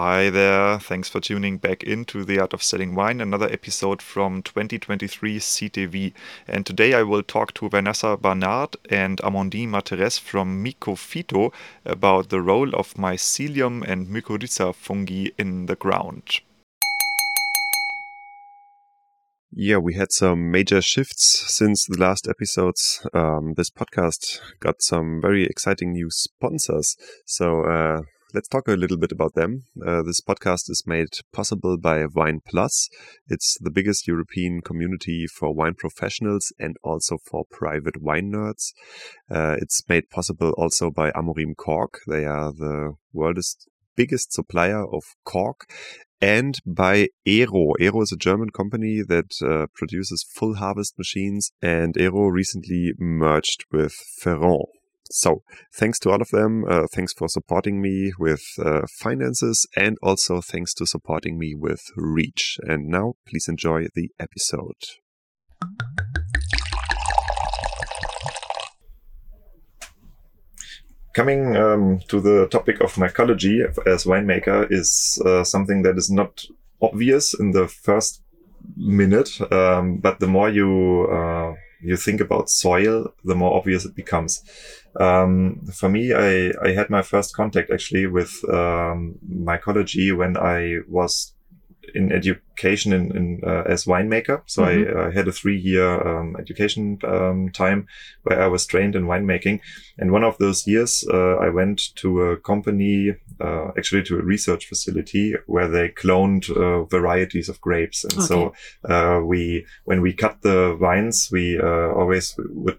Hi there. Thanks for tuning back into The Art of Selling Wine, another episode from 2023 CTV. And today I will talk to Vanessa Barnard and Amandine Marteres from Mycophyto about the role of mycelium and mycorrhiza fungi in the ground. Yeah, we had some major shifts since the last episodes. This podcast got some very exciting new sponsors. So let's talk a little bit about them. This podcast is made possible by Wine Plus. It's the biggest European community for wine professionals and also for private wine nerds. It's made possible also by Amorim Cork. They are the world's biggest supplier of cork. And by Aero. Aero is a German company that produces full harvest machines, and Aero recently merged with Ferrand. So thanks to all of them. Thanks for supporting me with finances, and also thanks to supporting me with reach. And now please enjoy the episode. Coming to the topic of mycology as winemaker is something that is not obvious in the first minute, but the more you think about soil, the more obvious it becomes. For me, I had my first contact actually with mycology when I was in education as winemaker. So I had a 3-year education time where I was trained in winemaking. And one of those years, I went to a company, actually to a research facility where they cloned varieties of grapes. And so when we cut the vines, we always would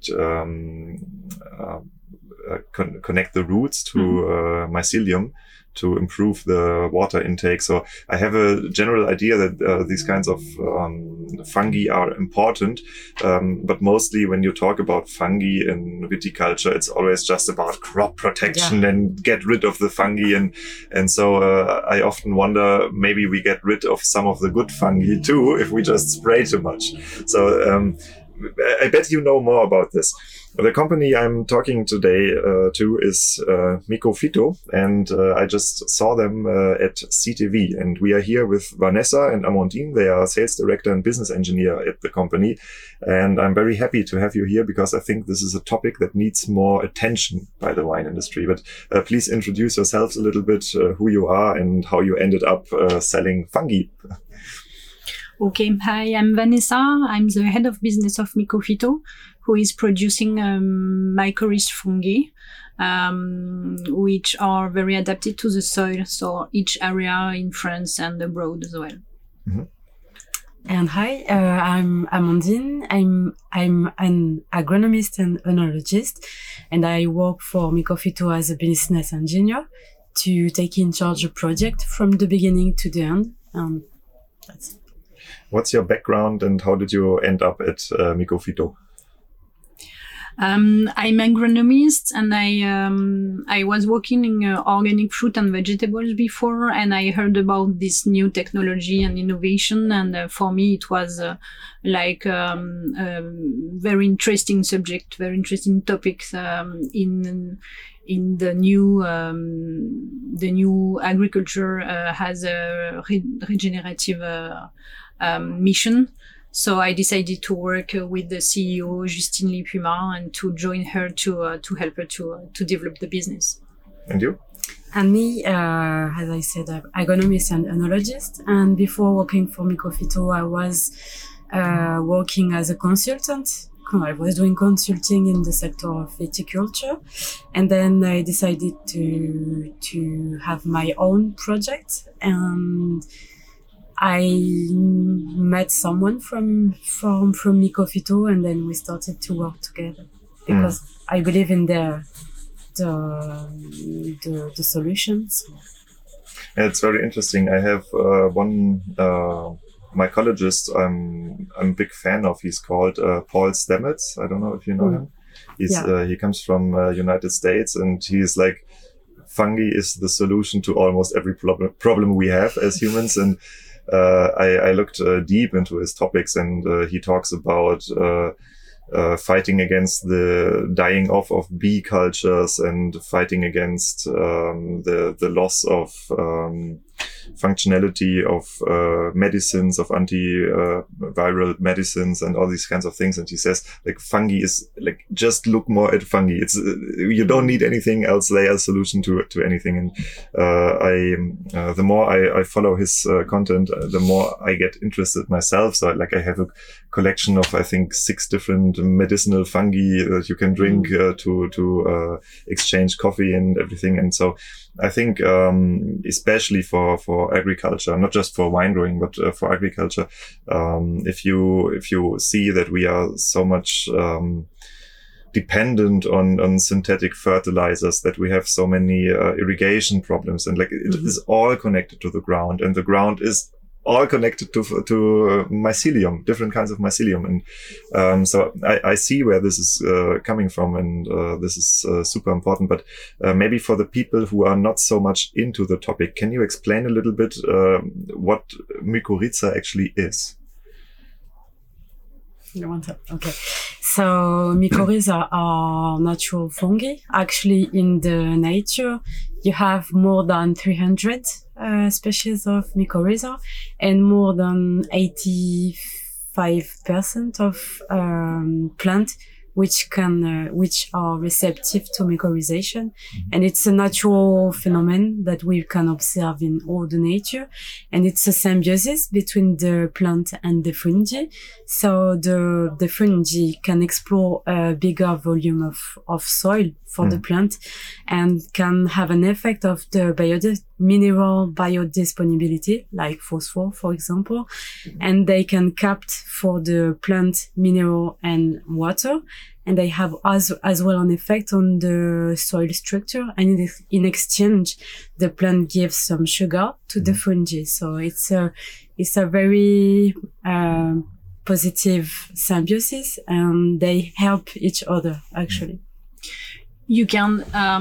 connect the roots to mycelium to improve the water intake. So I have a general idea that these kinds of fungi are important. But mostly when you talk about fungi in viticulture, it's always just about crop protection and get rid of the fungi. And so I often wonder, maybe we get rid of some of the good fungi too if we just spray too much. So I bet you know more about this. The company I'm talking today to is Mycophyto, and I just saw them at CTV. And we are here with Vanessa and Amandine. They are sales director and business engineer at the company. And I'm very happy to have you here because I think this is a topic that needs more attention by the wine industry. But please introduce yourselves a little bit, who you are and how you ended up selling fungi. Okay, hi, I'm Vanessa. I'm the head of business of Mycophyto, who is producing mycorrhizal fungi, which are very adapted to the soil, so each area in France and abroad as well. And hi, I'm Amandine. I'm an agronomist and enologist, and I work for Mycophyto as a business engineer to take in charge a project from the beginning to the end. That's it. What's your background and how did you end up at Mycophyto? I'm agronomist, and I was working in organic fruit and vegetables before, and I heard about this new technology and innovation, and for me it was like a very interesting subject, very interesting topics in the new agriculture has a regenerative mission. So I decided to work with the CEO, Justine Lipuma, and to join her to help her to develop the business. And you? And me, as I said, I'm agronomist and enologist. And before working for Mycophyto, I was working as a consultant. I was doing consulting in the sector of viticulture. And then I decided to have my own project. And I met someone from Mycophyto, and then we started to work together because I believe in the solutions. Yeah, it's very interesting. I have one mycologist I'm a big fan of. He's called Paul Stamets. I don't know if you know him. He comes from United States, and he's like, fungi is the solution to almost every problem we have as humans. And I looked deep into his topics, and he talks about fighting against the dying off of bee cultures and fighting against the loss of functionality of medicines, of antiviral medicines, and all these kinds of things. And he says, like, fungi is like, just look more at fungi. It's you don't need anything else. They are a solution to anything. And the more I follow his content, the more I get interested myself. So I have a collection of, I think, 6 different medicinal fungi that you can drink to exchange coffee and everything. And so I think, especially for agriculture, not just for wine growing, but for agriculture, if you see that we are so much dependent on synthetic fertilizers, that we have so many irrigation problems, and like it is all connected to the ground, and the ground is all connected to mycelium, different kinds of mycelium. And so I see where this is coming from, and this is super important. But maybe for the people who are not so much into the topic, can you explain a little bit what mycorrhiza actually is? You want to? Okay. So mycorrhiza are natural fungi. Actually, in the nature, you have more than 300 species of mycorrhiza, and more than 85% of plants which are receptive to mycorrhization. And it's a natural phenomenon that we can observe in all the nature. And it's a symbiosis between the plant and the fungi. So the fungi can explore a bigger volume of soil for the plant, and can have an effect of the mineral biodisponibility, like phosphor, for example. And they can capture for the plant mineral and water. And they have as well an effect on the soil structure. And in exchange, the plant gives some sugar to the fungi. So it's a very positive symbiosis, and they help each other, actually. You can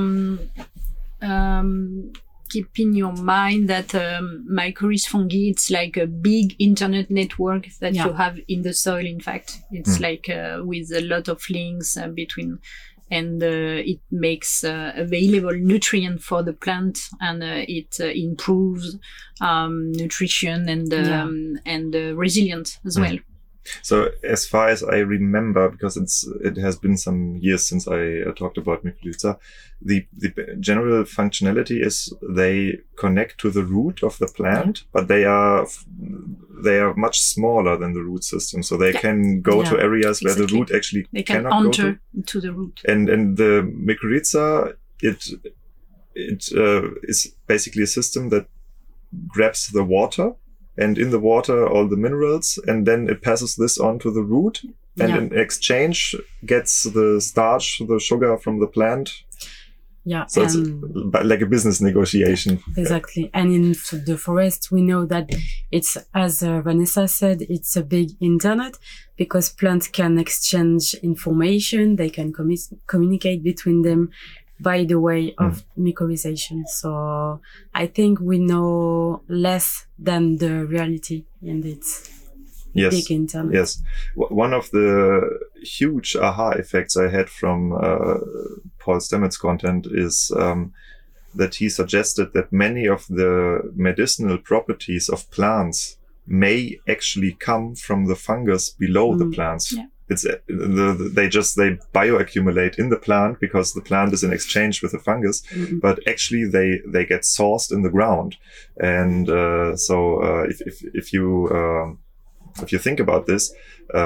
keep in your mind that mycorrhiza fungi, it's like a big internet network that you have in the soil. In fact, it's like with a lot of links between, and it makes available nutrient for the plant, and it improves nutrition and resilience as well. So as far as I remember, because it has been some years since I talked about mycorrhiza, the general functionality is they connect to the root of the plant, but they are much smaller than the root system. So they can go to areas where the root actually cannot enter to the root. And the mycorrhiza, it is basically a system that grabs the water, and in the water all the minerals, and then it passes this on to the root, and in exchange gets the starch, the sugar from the plant. Yeah. So it's like a business negotiation. Exactly. And in the forest, we know that it's, as Vanessa said, it's a big internet, because plants can exchange information, they can communicate between them by the way of mycorrhization. So I think we know less than the reality, and it's big internet. Yes. One of the huge aha effects I had from Paul Stamets' content is that he suggested that many of the medicinal properties of plants may actually come from the fungus below the plants. Yeah. It's they bioaccumulate in the plant because the plant is in exchange with the fungus, but actually they get sourced in the ground. And so if you think about this,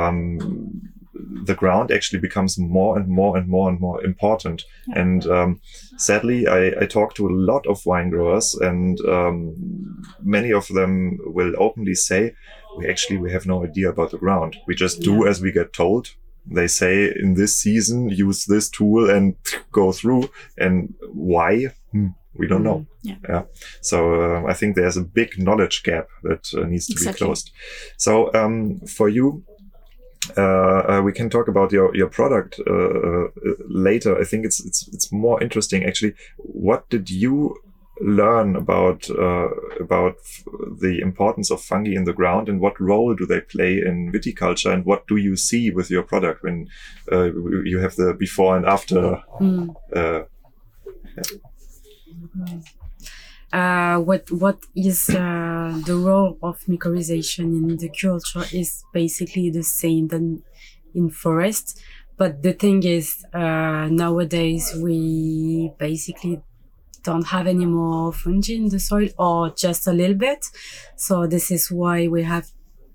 the ground actually becomes more and more and more and more important. Yeah. And sadly, I talk to a lot of wine growers, and many of them will openly say, we have no idea about the ground. We just do as we get told. They say in this season, use this tool and go through. And why? We don't know. Yeah. So I think there's a big knowledge gap that needs to be closed. So for you, we can talk about your product later. I think it's more interesting actually. What did you learn about the importance of fungi in the ground, and what role do they play in viticulture, and what do you see with your product when you have the before and after? what is the role of mycorrhization in the culture is basically the same than in forest. But the thing is, nowadays we basically don't have any more fungi in the soil, or just a little bit. So this is why we have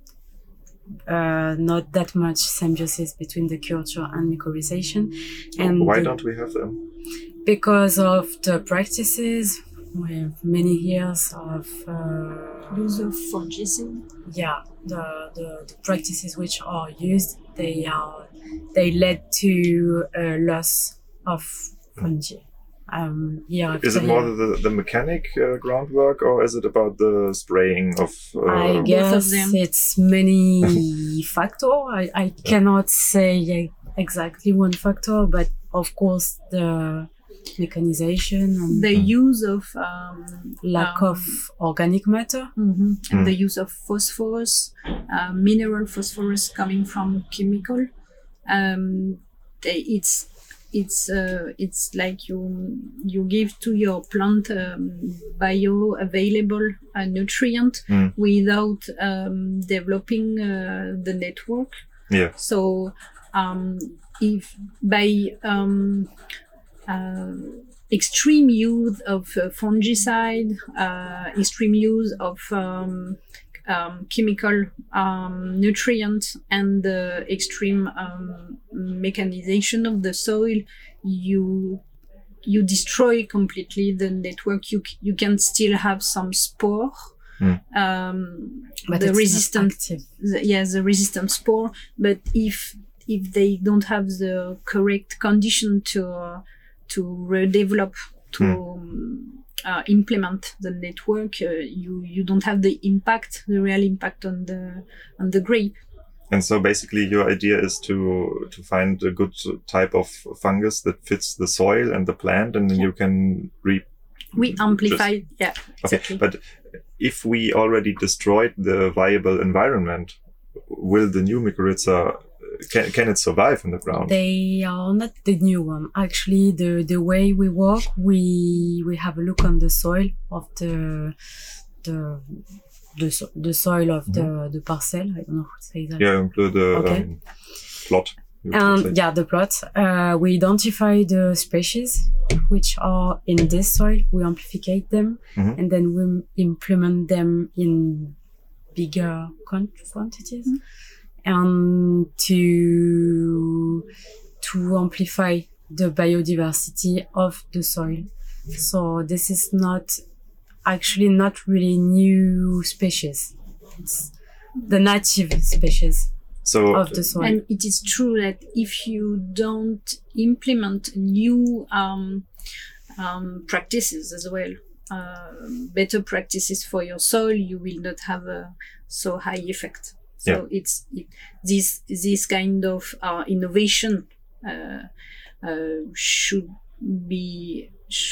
not that much symbiosis between the culture and mycorrhization. And why don't we have them? Because of the practices. We have many years of use of fungicide. Yeah, the practices which are used, they led to a loss of fungi. Is it more the mechanic groundwork, or is it about the spraying of? I guess it's many factors. I cannot say exactly one factor, but of course the mechanization and the use of lack of organic matter, and the use of phosphorus, mineral phosphorus coming from chemical. It's like you give to your plant bioavailable nutrient without developing the network. Yeah. So if by extreme use of fungicide, extreme use of chemical nutrients, and the extreme mechanization of the soil, you destroy completely the network. You can still have some spore, but the resistant, the resistant spore. But if they don't have the correct condition to redevelop, to implement the network, you don't have the real impact on the grape. And so basically your idea is to find a good type of fungus that fits the soil and the plant, and then you can we amplify. Yeah, exactly. Okay, but if we already destroyed the viable environment, will the new mycorrhiza, can it survive in the ground? They are not the new one. Actually, the way we work, we have a look on the soil of the soil of the parcel. I don't know how to say that. Yeah, the plot. The plot. We identify the species which are in this soil. We amplify them, and then we implement them in bigger quantities. And to amplify the biodiversity of the soil. So this is not really new species. It's the native species of the soil. And it is true that if you don't implement new practices as well, better practices for your soil, you will not have a so high effect. So this kind of innovation should be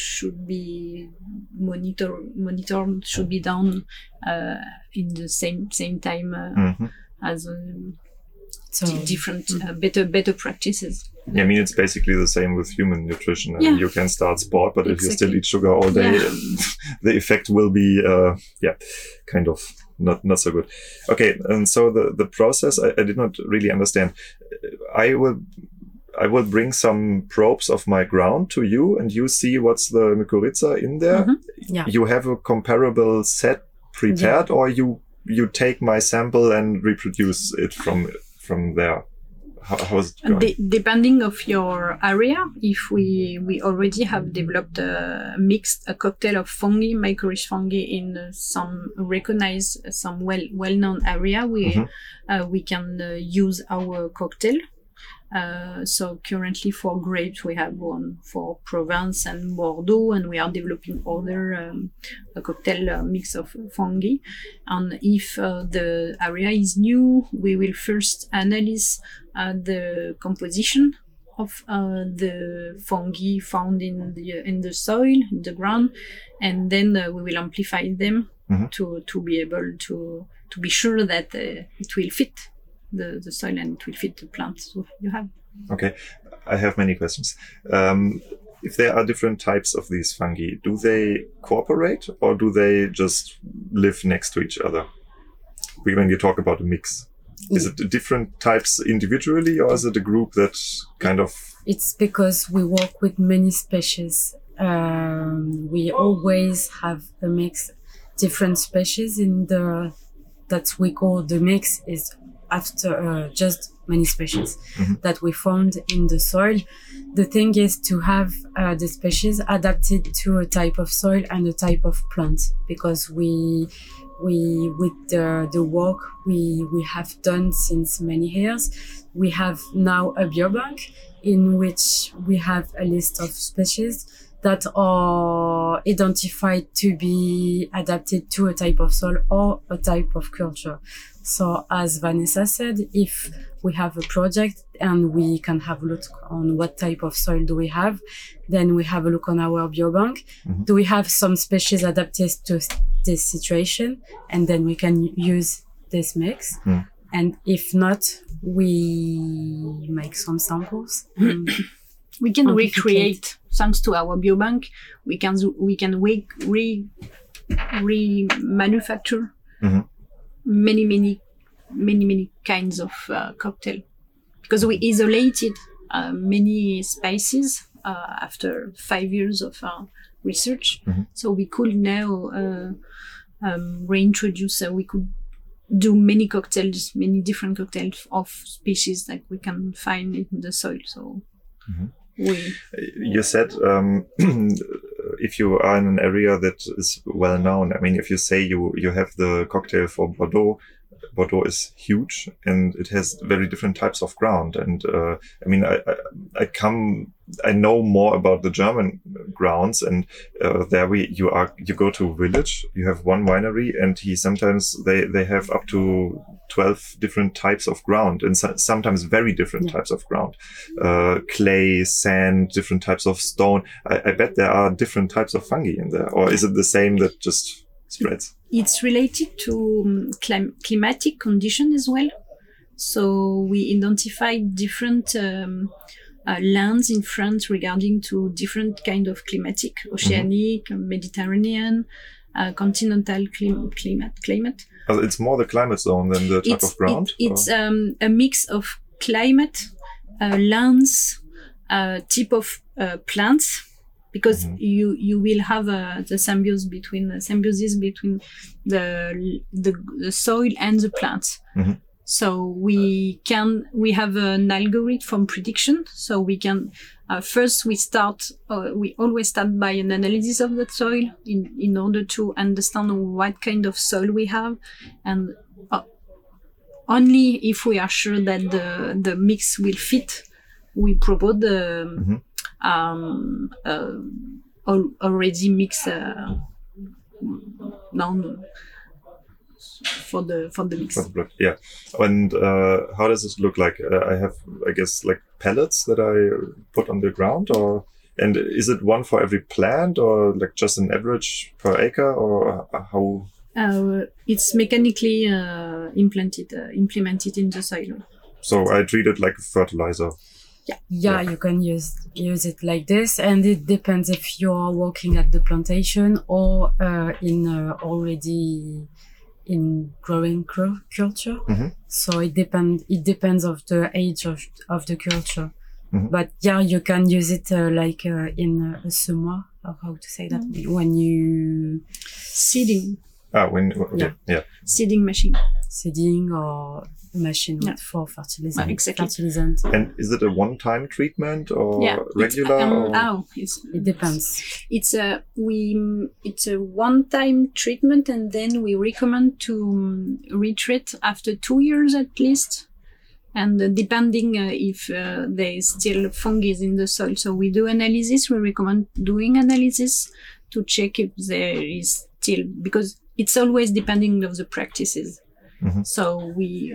monitored, should be done in the same time as different better practices. Yeah, I mean, it's basically the same with human nutrition. I mean, you can start sport, but if you still eat sugar all day, the effect will be kind of not so good. Okay, and so the process I did not really understand. I will bring some probes of my ground to you, and you see what's the mycorrhiza in there. You have a comparable set prepared, or you take my sample and reproduce it from there. How is it going? Depending of your area, if we already have developed a cocktail of fungi, mycorrhiza fungi in some recognized, some well-known area, we can use our cocktail. So currently for grapes, we have one for Provence and Bordeaux, and we are developing other a cocktail mix of fungi. And if the area is new, we will first analyze the composition of the fungi found in the soil, in the ground, and then we will amplify them to be able to be sure that it will fit the soil and it will fit the plants you have. Okay, I have many questions. if there are different types of these fungi, do they cooperate or do they just live next to each other? When you talk about a mix, is it different types individually or is it a group that kind of... It's because we work with many species. We always have a mix, different species in the, that we call the mix is after just many species that we found in the soil. The thing is to have the species adapted to a type of soil and a type of plant, because we with the work we have done since many years, we have now a biobank in which we have a list of species that are identified to be adapted to a type of soil or a type of culture. So as Vanessa said, if we have a project and we can have a look on what type of soil do we have, then we have a look on our biobank. Do we have some species adapted to this situation? And then we can use this mix. And if not, we make some samples. We can recreate, thanks to our biobank, we can remanufacture many kinds of cocktail, because we isolated many species after 5 years of research. So we could now reintroduce, we could do many cocktails, many different cocktails of species that we can find in the soil. So you said if you are in an area that is well known, I mean, if you say you have the cocktail for Bordeaux is huge and it has very different types of ground. And I mean, I know more about the German grounds, and there you go to a village, you have one winery, and sometimes they have up to 12 different types of ground, and sometimes very different types of ground, clay, sand, different types of stone. I bet there are different types of fungi in there, or is it the same that just spreads? It's related to climatic condition as well. So we identified different lands in France regarding to different kind of climatic, oceanic, Mediterranean, continental climate. It's more the climate zone than the type of ground? It's a mix of climate, lands, type of plants, because you will have the symbiosis between the soil and the plants. So we have an algorithm prediction. So we can first we always start by an analysis of the soil in order to understand what kind of soil we have, and only if we are sure that the mix will fit, we propose the already mixed down for the mix. Yeah. And how does it look like? I have, I guess, like pellets that I put on the ground, and is it one for every plant, or like just an average per acre, or how? It's mechanically implemented in the soil. So I treat it like a fertilizer. Yeah, you can use it like this, and it depends if you're working at the plantation or already in growing culture. So it depends of the age of the culture. But yeah, you can use it like in a semoir, or how to say that, when you seeding. Seeding machine. Seeding or machine for fertilizant. Exactly. Fertilizant. And is it a one-time treatment or regular? It depends. It's a one-time treatment, and then we recommend to retreat after 2 years at least. And depending if there is still fungi in the soil. So we do analysis. We recommend doing analysis to check if there is still, because it's always depending of the practices. So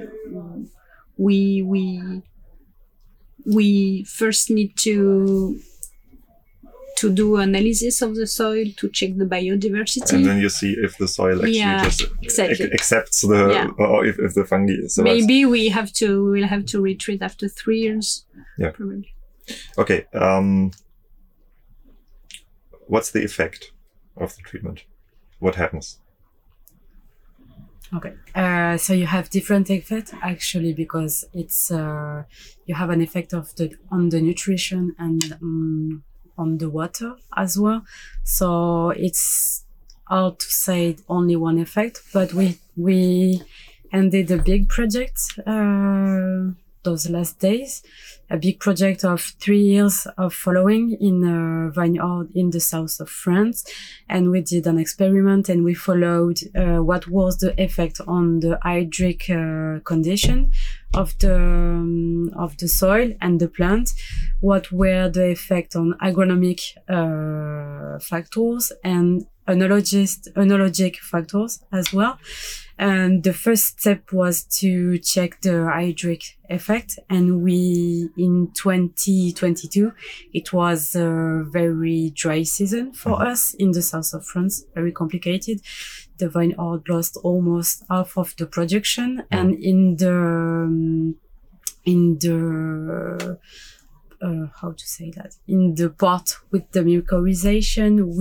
we first need to do analysis of the soil to check the biodiversity, and then you see if the soil actually accepts or if the fungi is. Maybe we'll have to retreat after 3 years. Yeah. Probably. Okay. what's the effect of the treatment? What happens? Okay. So you have different effects actually, because it's you have an effect on the nutrition and on the water as well. So it's hard to say only one effect, but we ended a big project those last days, a big project of 3 years of following in a vineyard in the south of France. And we did an experiment and we followed what was the effect on the hydric condition of the soil and the plant, what were the effect on agronomic factors and enologic factors as well. And the first step was to check the hydric effect. And in 2022, it was a very dry season for us in the south of France, very complicated. The vineyard lost almost half of the production. And in the how to say that, in the part with the mycorrhization,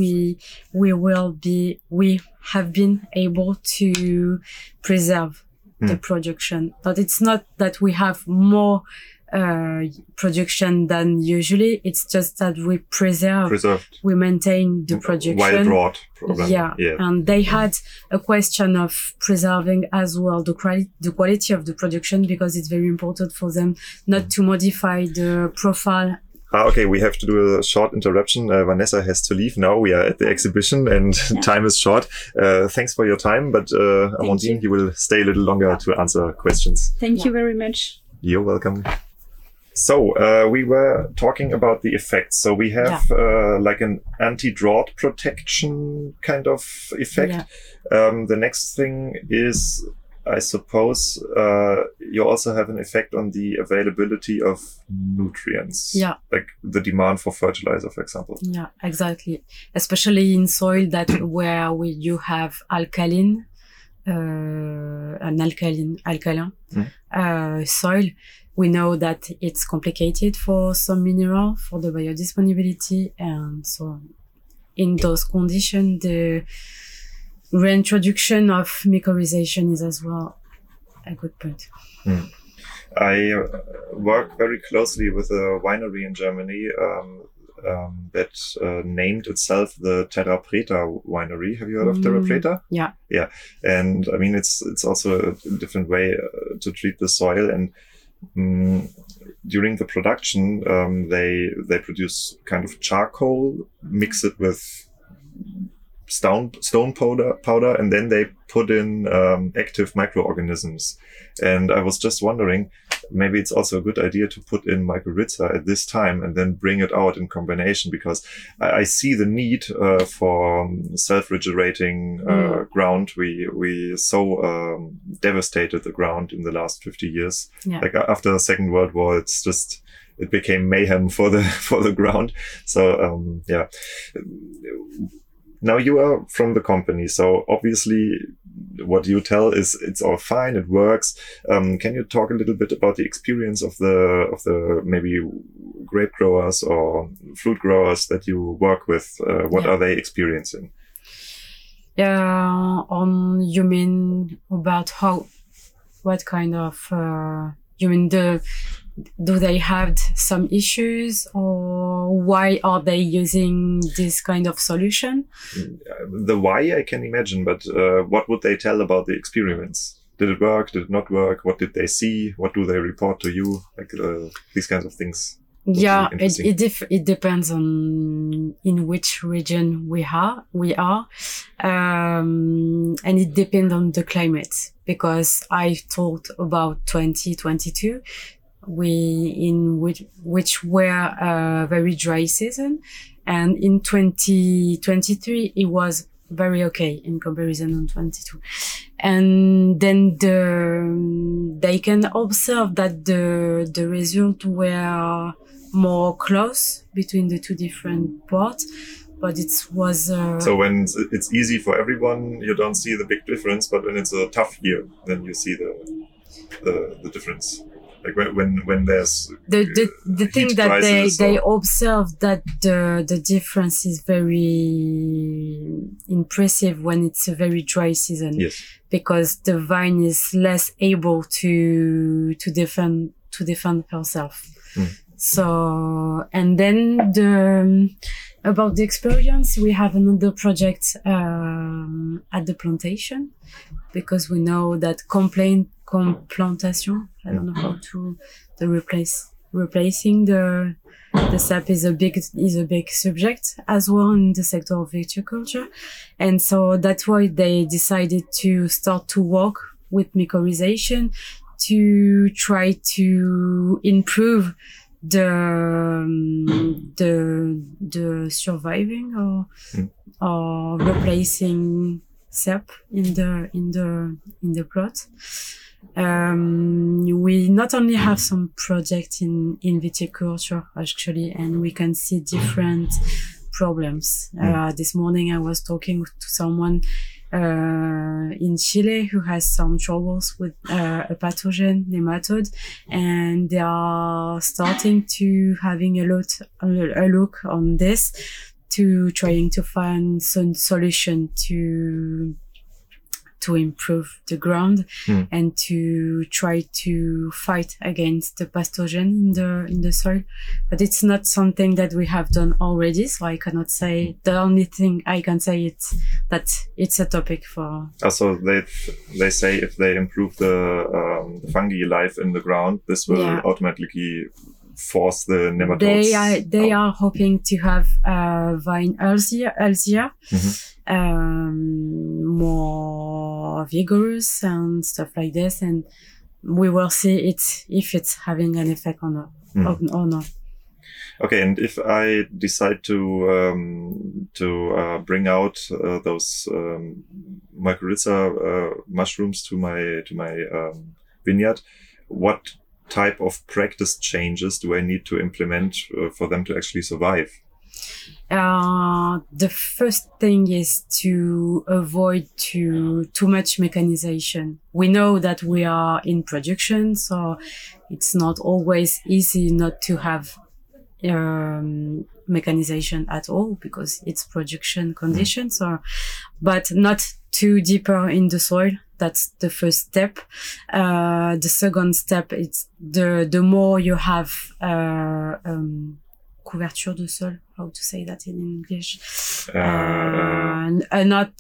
we have been able to preserve the production. But it's not that we have more production than usually. It's just that we we maintain the production. Wild rot problem. Yeah. And they had a question of preserving as well the quality of the production, because it's very important for them not to modify the profile. Okay, we have to do a short interruption. Vanessa has to leave now. We are at the exhibition and time is short. Thanks for your time, but Amandine, you will stay a little longer to answer questions. Thank you very much. You're welcome. So we were talking about the effects. So we have like an anti-drought protection kind of effect. Yeah. The next thing is, I suppose, you also have an effect on the availability of nutrients. Yeah. Like the demand for fertilizer, for example. Yeah, exactly. Especially in soil where you have alkaline soil. We know that it's complicated for some mineral, for the biodisponibility, and so in those conditions, the reintroduction of mycorrhization is as well a good point. I work very closely with a winery in Germany that named itself the Terra Preta winery. Have you heard of Terra Preta? Yeah. Yeah. And I mean, it's also a different way to treat the soil. And during the production, they produce kind of charcoal, mix it with stone powder, and then they put in active microorganisms. And I was just wondering, maybe it's also a good idea to put in mycorrhiza at this time and then bring it out in combination, because I see the need for self-regenerating ground. We so devastated the ground in the last 50 years. Yeah. Like after the Second World War, it became mayhem for the ground. So yeah. Now you are from the company, so obviously what you tell is it's all fine, it works. Can you talk a little bit about the experience of the maybe grape growers or fruit growers that you work with? What are they experiencing? You mean about what kind of, you mean do they have some issues, or why are they using this kind of solution? The why I can imagine, but what would they tell about the experiments? Did it work? Did it not work? What did they see? What do they report to you? Like these kinds of things. Yeah, it depends on in which region we are, and it depends on the climate, because I talked about 2022. Which were a very dry season, and in 2023 it was very okay in comparison on 22. And then they can observe that the results were more close between the two different parts, but it was so when it's easy for everyone, you don't see the big difference, but when it's a tough year, then you see the difference. Like when there's the thing heat that crisis they or- observe that the difference is very impressive when it's a very dry season. Yes. Because the vine is less able to defend herself. So, and then about the experience, we have another project at the plantation, because we know that complantation, I don't know how to replacing the sap is a big subject as well in the sector of viticulture. And so that's why they decided to start to work with mycorrhization to try to improve the surviving or replacing sap in the plot. We not only have some projects in viticulture actually, and we can see different problems. This morning I was talking to someone in Chile who has some troubles with a pathogen nematode, and they are starting to having a look on this, to trying to find some solution to improve the ground and to try to fight against the pathogen in the soil. But it's not something that we have done already, so I cannot say. The only thing I can say is that it's a topic for. Also, they say if they improve the fungi life in the ground, this will automatically force the nematodes. They are hoping to have vine healthier, more vigorous and stuff like this, and we will see if it's having an effect or not. Or not. Okay, and if I decide to bring out those mycorrhiza mushrooms to my vineyard, what type of practice changes do I need to implement for them to actually survive? The first thing is to avoid too much mechanization. We know that we are in production, so it's not always easy not to have mechanization at all, because it's production conditions, but not too deeper in the soil. That's the first step. The second step is the more you have couverture de sol. How to say that in English? Not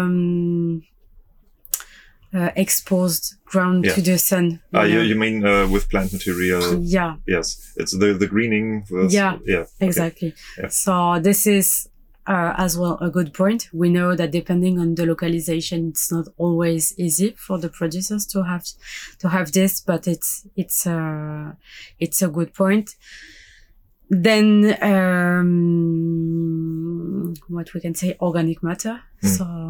exposed ground to the sun. You mean with plant material? Yeah. Yes, it's the greening. Exactly. Yeah. So this is as well a good point. We know that depending on the localization, it's not always easy for the producers to have this, but it's a good point. Then what we can say, organic matter. So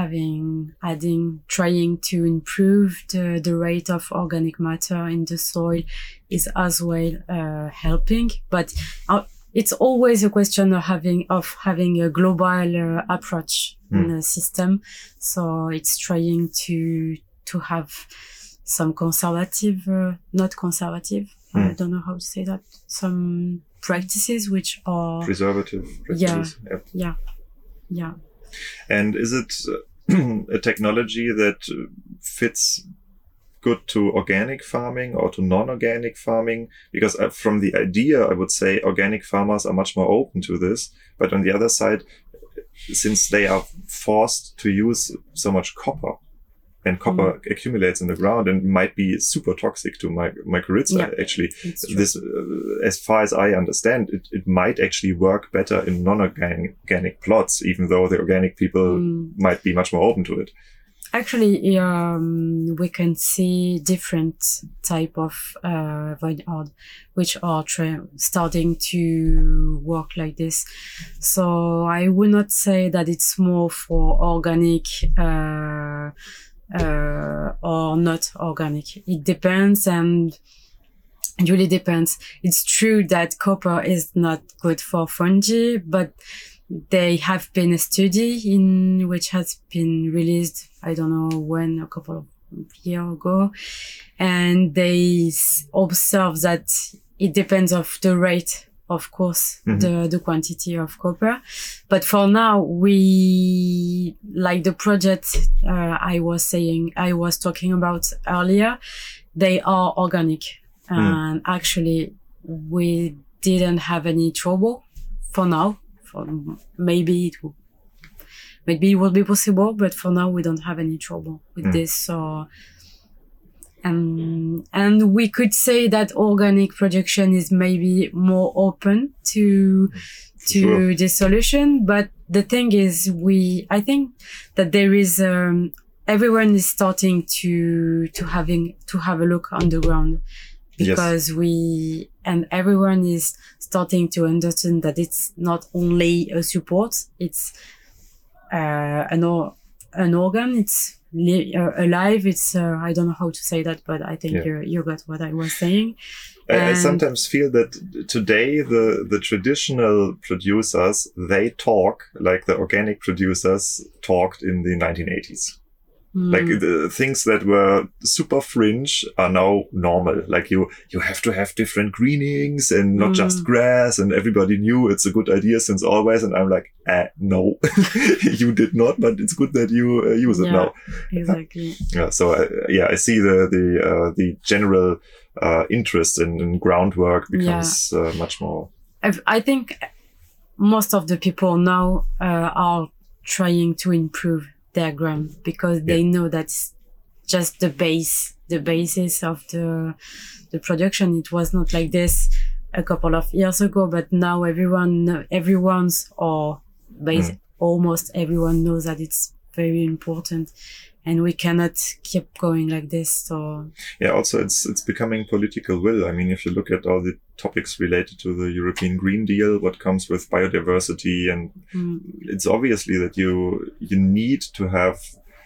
trying to improve the rate of organic matter in the soil is as well helping, but it's always a question of having a global approach in the system. So it's trying to have some conservative, not conservative. I don't know how to say that. Some practices which are preservative practices. Yeah. And is it a technology that fits good to organic farming or to non-organic farming? Because from the idea, I would say organic farmers are much more open to this. But on the other side, since they are forced to use so much copper, and copper accumulates in the ground and might be super toxic to mycorrhiza. Actually, this, as far as I understand, it might actually work better in non-organic plots, even though the organic people might be much more open to it. Actually, we can see different type of vineyard which are starting to work like this. So I would not say that it's more for organic or not organic. It depends, and it really depends. It's true that copper is not good for fungi, but there have been a study which has been released, I don't know when, a couple of year ago, and they observe that it depends of the rate, of course, the quantity of copper. But for now, we, like the project I was talking about earlier, they are organic. And actually, we didn't have any trouble for now. Maybe it will be possible, but for now, we don't have any trouble with this. So, and we could say that organic production is maybe more open to the solution. But the thing is, I think that there is, everyone is starting to have a look on the ground, because and everyone is starting to understand that it's not only a support, it's an organ, it's alive, it's I don't know how to say that, but I think you got what I was saying. I sometimes feel that today the traditional producers, they talk like the organic producers talked in the 1980s. Like the things that were super fringe are now normal. Like you have to have different greenings and not just grass, and everybody knew it's a good idea since always. And I'm like, no, you did not, but it's good that you use it now. Exactly. So I see the general interest in groundwork becomes much more. I think most of the people now are trying to improve their ground, because they know that's just the basis of the production. It was not like this a couple of years ago, but now almost everyone knows that it's very important, and we cannot keep going like this. So also it's becoming political will. I mean, if you look at all the topics related to the European Green Deal, what comes with biodiversity, and it's obviously that you need to have,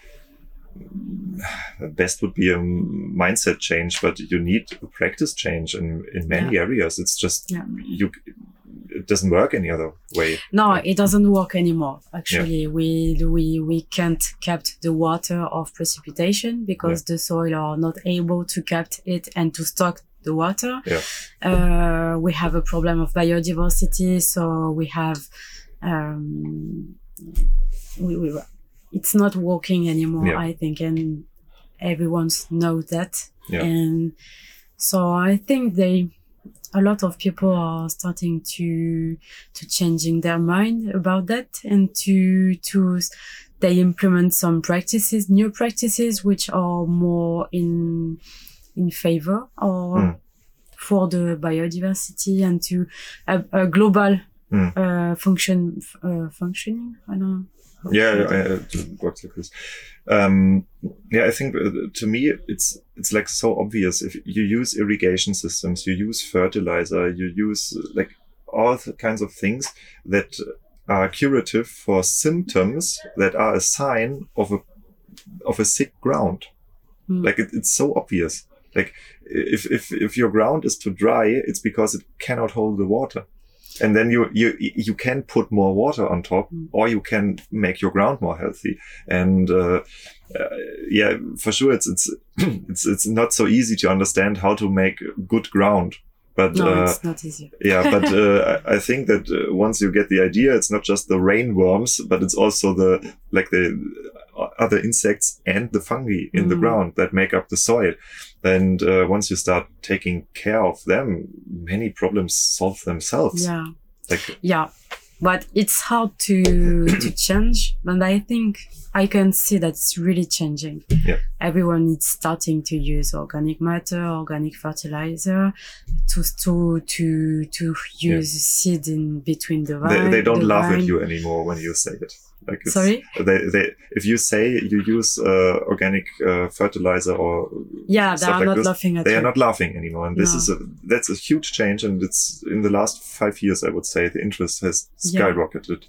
best would be a mindset change, but you need a practice change in many areas. It's just it doesn't work any other way. No, it doesn't work anymore. Actually, we can't capture the water of precipitation, because the soil are not able to capture it and to stock the water. We have a problem of biodiversity, so we have it's not working anymore, I think, and everyone knows that. And so I think a lot of people are starting to changing their mind about that, and they implement some new practices which are more in favor or for the biodiversity, and to a global functioning. I don't know. It works like this. I think to me it's like so obvious. If you use irrigation systems, you use fertilizer, you use like all kinds of things that are curative for symptoms that are a sign of a sick ground. Like it's so obvious. Like if your ground is too dry, it's because it cannot hold the water. And then you can put more water on top, or you can make your ground more healthy. And for sure, it's not so easy to understand how to make good ground. But no, it's not easy. But I think that once you get the idea, it's not just the rainworms, but it's also the other insects and the fungi in the ground that make up the soil. And once you start taking care of them, many problems solve themselves. But it's hard to change. And I think I can see that it's really changing. Everyone is starting to use organic matter, organic fertilizer, to use seed in between the vine. They don't laugh at you anymore when you say it. Like sorry? If you say you use organic fertilizer or they are not laughing at you. They are not laughing anymore, and that's a huge change. And it's in the last 5 years, I would say, the interest has skyrocketed.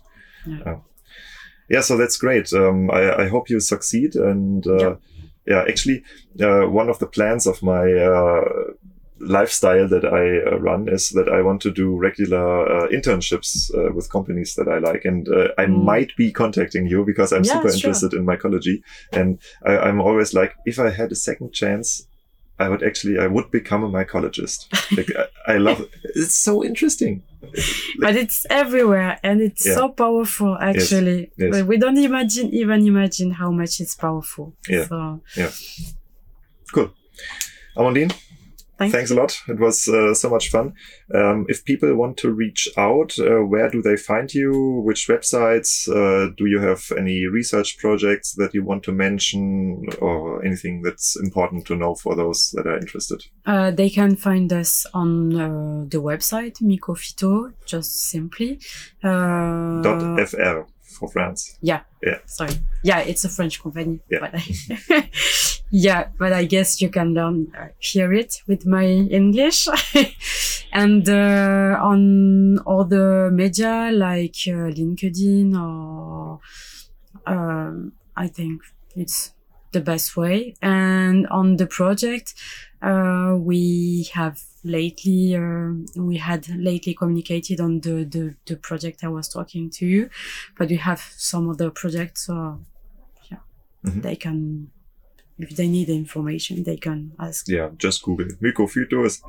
So that's great. I hope you succeed. And actually, one of the plans of my lifestyle that I run is that I want to do regular internships with companies that I like. And I might be contacting you because I'm super interested in mycology. And I'm always like, if I had a second chance, I would become a mycologist. Like, I love it. It's so interesting. But it's everywhere and it's so powerful, actually. Yes. But we don't even imagine how much it's powerful. Yeah. So. Yeah. Cool. Amandine, thanks a lot. It was so much fun. If people want to reach out, where do they find you? Which websites? Do you have any research projects that you want to mention or anything that's important to know for those that are interested? They can find us on the website, Mycophyto, just simply. .fr for France. Yeah. Sorry. Yeah, it's a French company. Yeah. But I guess you can hear it with my English. And on other media like LinkedIn or I think it's the best way. And on the project, we had lately communicated on the project I was talking to you, but we have some other projects, so they can, if they need information, they can ask. Yeah, just Google. Mycophyto is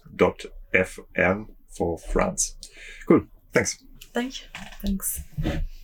mycophyto.fr for France. Cool. Thanks. Thanks.